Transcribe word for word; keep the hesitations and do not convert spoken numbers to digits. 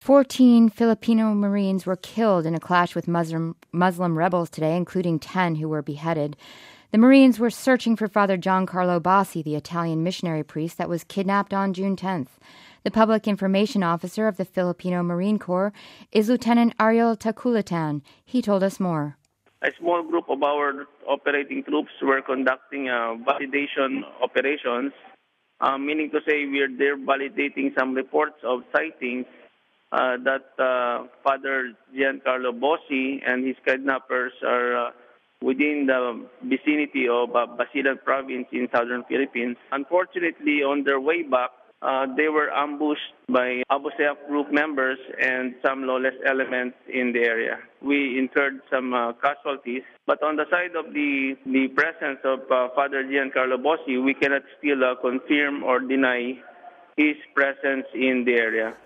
fourteen Filipino Marines were killed in a clash with Muslim, Muslim rebels today, including ten who were beheaded. The Marines were searching for Father Giancarlo Bassi, the Italian missionary priest that was kidnapped on June tenth. The public information officer of the Filipino Marine Corps is Lieutenant Ariel Taculatan. He told us more. A small group of our operating troops were conducting uh, validation operations, uh, meaning to say we're there validating some reports of sightings uh, that uh, Father Giancarlo Bassi and his kidnappers are uh, within the vicinity of uh, Basilan province in southern Philippines. Unfortunately, on their way back, uh, they were ambushed by Abu Sayyaf group members and some lawless elements in the area. We incurred some uh, casualties, but on the side of the, the presence of uh, Father Giancarlo Bassi, we cannot still uh, confirm or deny his presence in the area.